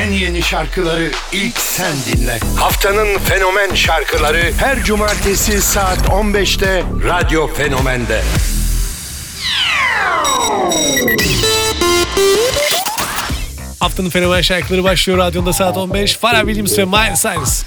en yeni şarkıları ilk sen dinle. Haftanın fenomen şarkıları her cumartesi saat 15'te Radyo Fenomen'de. Haftanın fenomen şarkıları başlıyor radyonda saat 15. Pharrell Williams ve Miley Cyrus.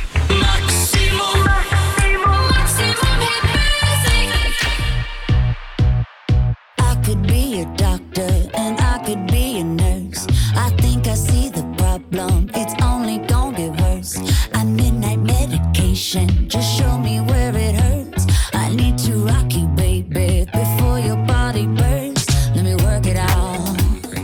Just show me where it hurts. I need to rock you, baby, before your body bursts. Let me work it out.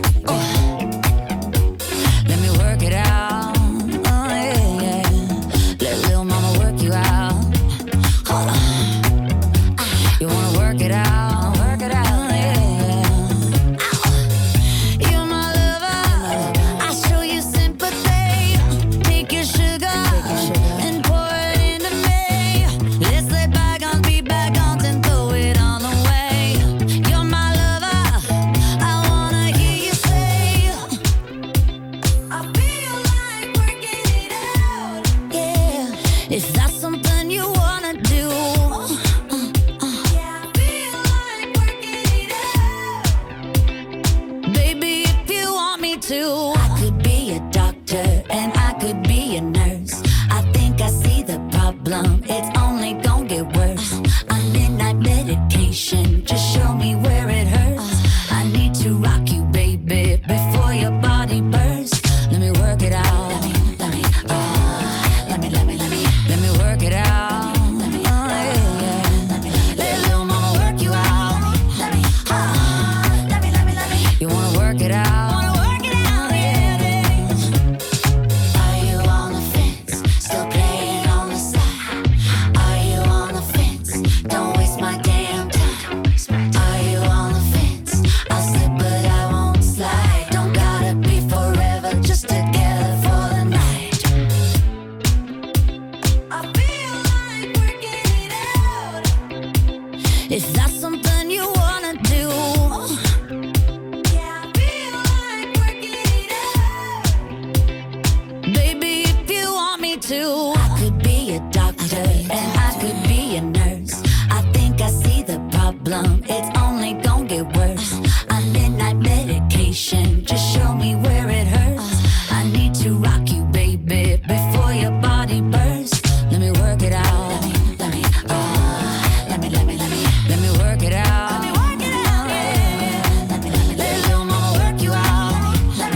Let me work it out. Oh yeah, yeah. Let little mama work you out. Hold on. You wanna work it out? Work it out. Yeah. You're my lover. I show you sympathy. Take your sugar and pour it into me. Let's let bygones be bygones and throw it all away. You're my lover. I wanna hear you say, I feel like working it out. Yeah, if that's something you wanna do. Yeah, I feel like working it out. Baby, if you want me to, I could be a doctor and I could be a nurse. I think I see the problem. It's only gonna get worse. I'm midnight medication. Just show me where it hurts. I need to rock you, baby, before your body bursts. Let me work it out. Let me work it out. Oh, yeah, yeah. Let little mama work you out. You wanna work it out? Yeah. Are you on the fence? Still playing on the side? Are you on the fence? Don't waste my damn time. Are you on the fence? I'll slip but I won't slide. Don't gotta be forever, just together for the night. I feel like working it out. If that's something you wanna do. Yeah, I feel like working it out. Baby, if you want me to, I could be a doctor and I could be a nurse. I think I see the problem. It's only gonna get worse. I'm midnight medication. Just show me where it hurts. I need to rock you, baby, before your body bursts. Let me work it out. Let me work it out. Yeah. Let little mama work you out.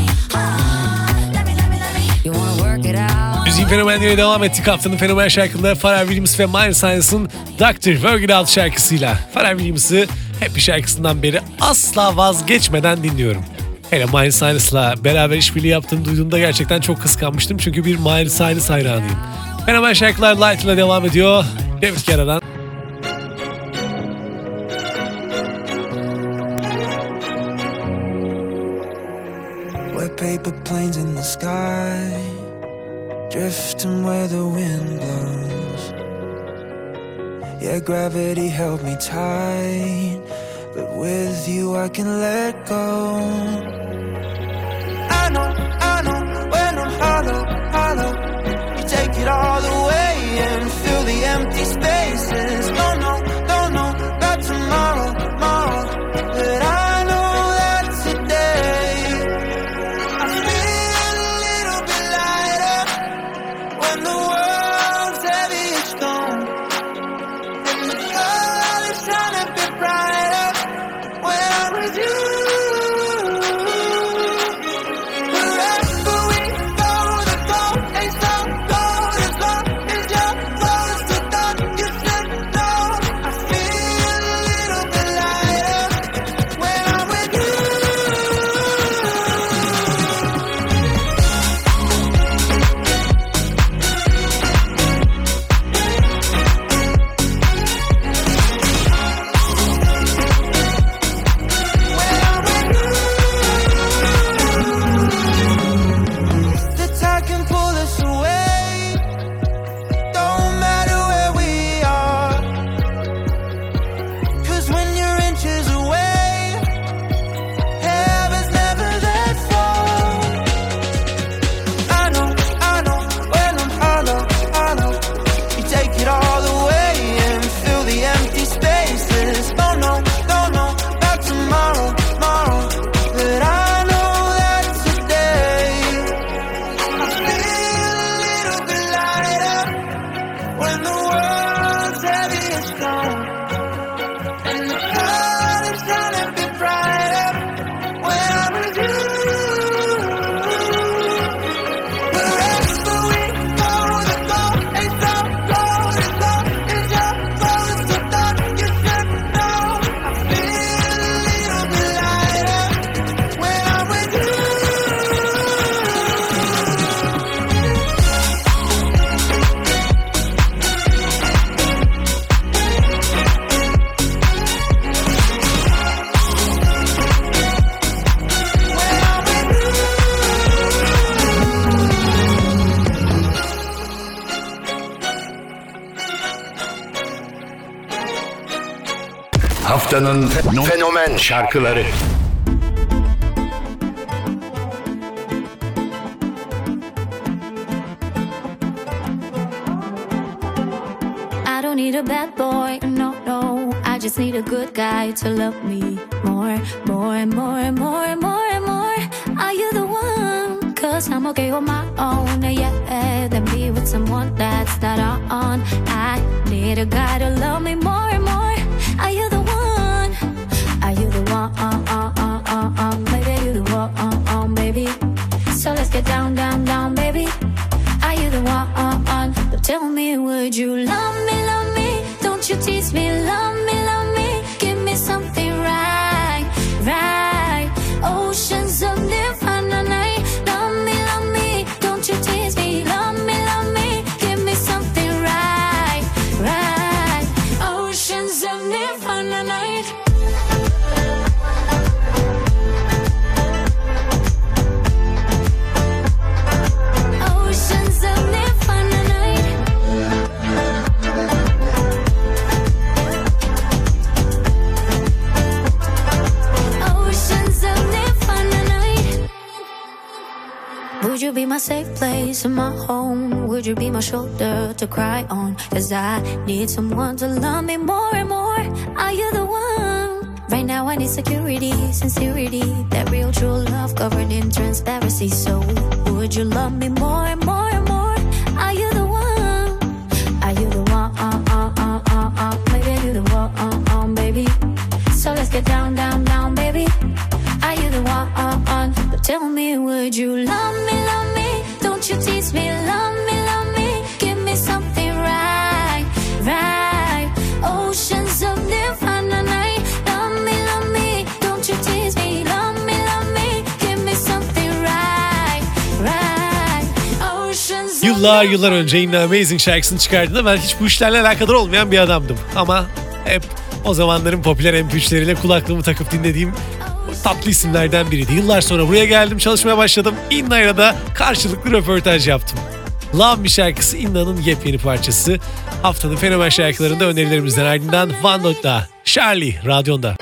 You wanna work it out? Müziğin fenomenleriyle devam ettik. Haftanın fenomen şarkıları Pharrell Williams ve Miley Cyrus'ın Dr. Work It Out şarkısıyla. Pharrell Williams'ı Happy şarkısından beri asla vazgeçmeden dinliyorum. Hele Miley Cyrus'la beraber işbirliği yaptığını duyduğumda gerçekten çok kıskanmıştım. Çünkü bir Miley Cyrus hayranıyım. Fenomen şarkılar Light ile devam ediyor. David Guetta'dan. Wet paper planes in the sky, drifting where the wind blows. Yeah, gravity held me tight, but with you I can let go. I know, when I'm hollow, you take it all away and fill the empty spaces. Don't know about tomorrow, but I know that today I feel a little bit lighter when the world's heavy as stone, and the colors shine a bit brighter when I'm with you. Haftanın fenomen şarkıları. I don't need a bad boy, no, no. I just need a good guy to love me more, more, more, more, more, more. Are you the one? Cause I'm okay on my own, yeah. Then be with someone that's not on. I need a guy to love me more and more. Are you the one? Are you the one? Maybe you the one, baby. So let's get down, down, down, baby. Are you the one? But tell me, would you love me, love me? Don't you tease me, love me, love me. Give me something right, right. Oceans of nirvana night. Love me, don't you tease me, love me. Give me something right, right. Oceans of nirvana night. Oceans of nirvana night. Oceans of nirvana night. Would you be my safe place and my home? Would you be my shoulder to cry on? Cause I need someone to love me more and more. Are you the one? Right now I need security, sincerity, that real true love covered in transparency. So would you love me more and more and more? Are you the one? Are you the one? Maybe you the one, baby. So let's get down, down, down, baby. Are you the one? But tell me, would you love me, love me? Don't you tease me, love me, love me. Give me something right, right. Oceans of nirvana night. Love me, don't you tease me, love me. Give me something right, right. Oceans of Yıllar önce In The Amazing şarkısını çıkardığında ben hiç bu işlerle alakadar olmayan bir adamdım. Ama hep o zamanların popüler MP3'leriyle kulaklığımı takıp dinlediğim tatlı isimlerden biriydi. Yıllar sonra buraya geldim, çalışmaya başladım. Inna'yla da karşılıklı röportaj yaptım. Love Me şarkısı Inna'nın yepyeni parçası. Haftanın fenomen şarkılarında önerilerimizden ardından Van Dog'da Charlie radyonda.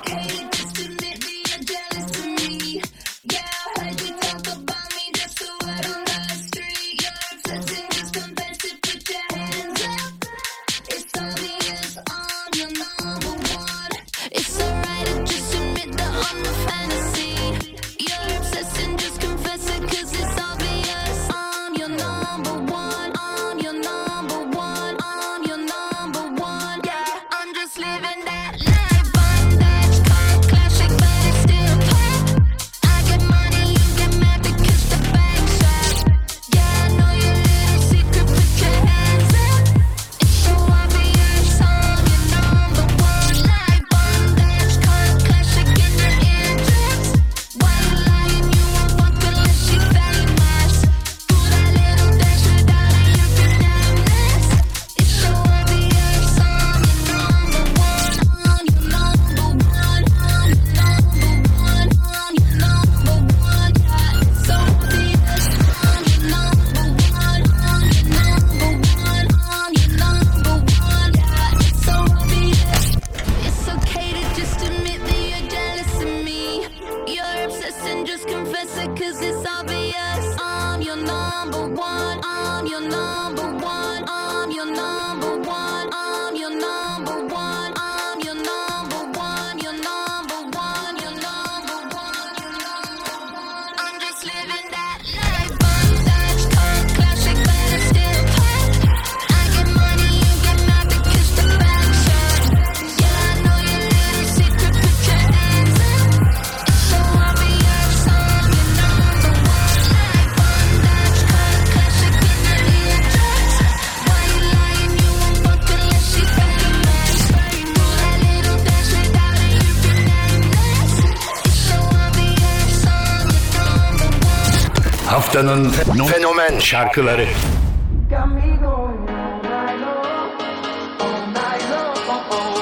It's alright to just admit that I'm the fantasy. You're obsessing, just confess it, cause it's obvious. I'm your number one, I'm your number one, I'm your number one. Yeah, I'm just living that life. Bondage, car, classic, but it's still pop. I get money, you get mad because the bank's shut. Yeah, I know your little secret, put your hands up. It's so obvious, I'm your number one. Life bondage, car, classic in your eardrums. Why you lying? You won't fuck unless you're famous. Do that little dance without a unanimous. It's so obvious, I'm your number one. I'm your number one. I'm your number one. I'm your number one. Yeah, it's so obvious, I'm your number one. I'm your number one. I'm your number one. Yeah, it's so obvious. It's okay to just admit that you're jealous of me. You're obsessed and just confess it, cause it's obvious. I'm your number one. I'm your number one. I'm your number one. I'm your number one. I'm your number one. Your number one. Your number one. Your number one. I'm just living that life. Bondage, car, classic, but it's still pop. I get money, you get mad because the bank's shut. Yeah, I know your little secret, put your hands up. It's so obvious, I'm your number one. Life bondage, car, classic in your eardrums. Why you lying? You won't fuck unless you're famous. Do that little dance without a unanimous. It's so obvious, I'm your number one. Haftanın fenomen şarkıları. Got me going all night long, all night long,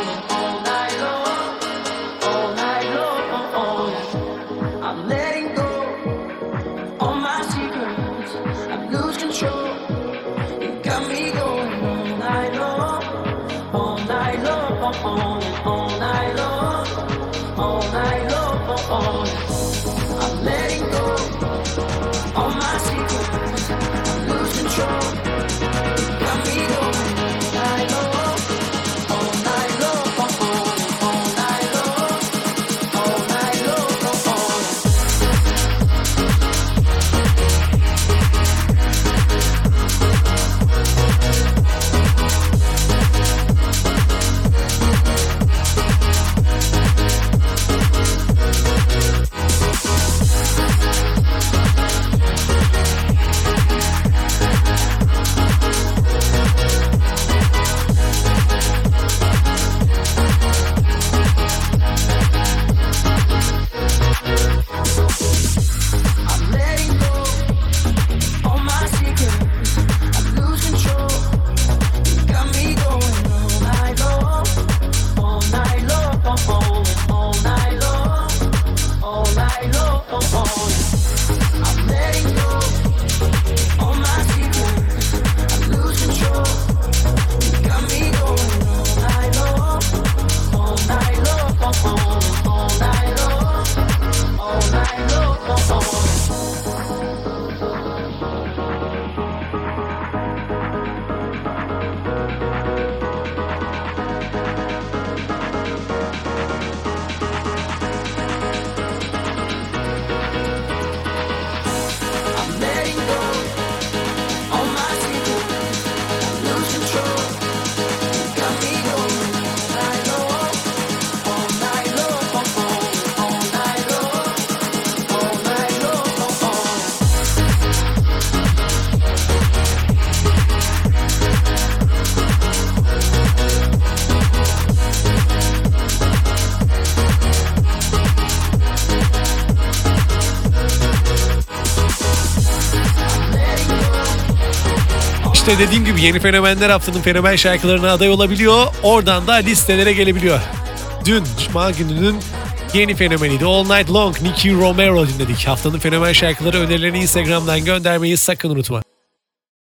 all night long, all night long. I'm letting go all my secrets. I lose control. You got me going all night long, all night long, all night long. İşte dediğim gibi yeni fenomenler haftanın fenomen şarkılarına aday olabiliyor. Oradan da listelere gelebiliyor. Dün Cuma gününün yeni fenomeniydi. All Night Long Nicky Romero dinledik. Haftanın fenomen şarkıları önerilerini Instagram'dan göndermeyi sakın unutma.